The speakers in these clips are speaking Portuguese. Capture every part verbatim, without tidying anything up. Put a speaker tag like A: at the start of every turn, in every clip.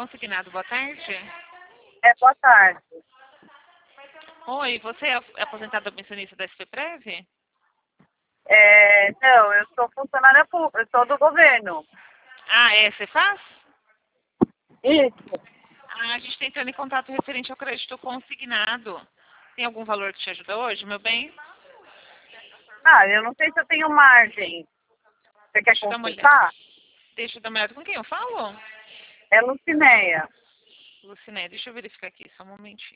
A: Consignado, boa tarde.
B: É, boa tarde.
A: Oi, você é aposentada pensionista da SPPrev?
B: É, não, eu sou funcionária pública, eu sou do governo.
A: Ah, é, você faz?
B: Isso.
A: Ah, a gente está entrando em contato referente ao crédito consignado. Tem algum valor que te ajuda hoje, meu bem?
B: Ah, eu não sei se eu tenho margem. Você quer
A: Deixa eu dar uma olhada.
B: consultar?
A: Deixa eu dar uma olhada. Com quem eu falo?
B: É Lucinéia.
A: Luciné, deixa eu verificar aqui, só um momentinho.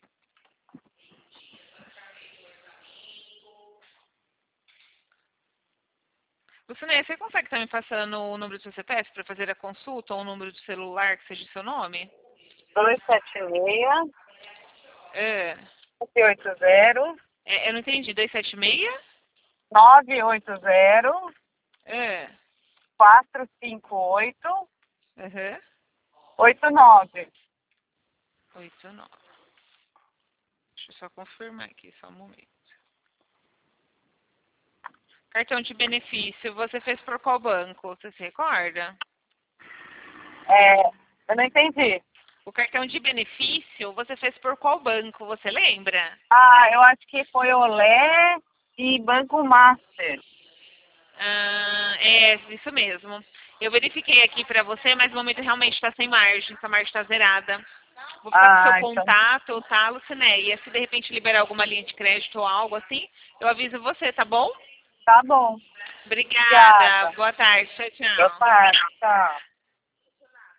A: Luciné, você consegue estar me passando o número do seu C P F para fazer a consulta ou o número do celular que seja o seu nome?
B: dois sete seis,
A: É,
B: sete oito zero,
A: é, eu não entendi. dois sete seis?
B: nove oito zero,
A: É.
B: quatro cinco oito,
A: Aham.
B: oito nove.
A: oito nove. Deixa eu só confirmar aqui, só um momento. Cartão de benefício, você fez por qual banco? Você se recorda?
B: É, eu não entendi.
A: O cartão de benefício, você fez por qual banco? Você lembra?
B: Ah, eu acho que foi Olé e Banco Master.
A: Ah, é, isso mesmo. Eu verifiquei aqui pra você, mas no momento realmente está sem margem, essa margem está zerada. Vou ficar com o seu
B: Ah, então
A: contato, tá, Lucinéia? Se de repente liberar alguma linha de crédito ou algo assim, eu aviso você, tá bom?
B: tá bom.
A: Obrigada.
B: Obrigada.
A: Boa tarde. Tchau,
B: Boa
A: tchau.
B: tarde. Tchau.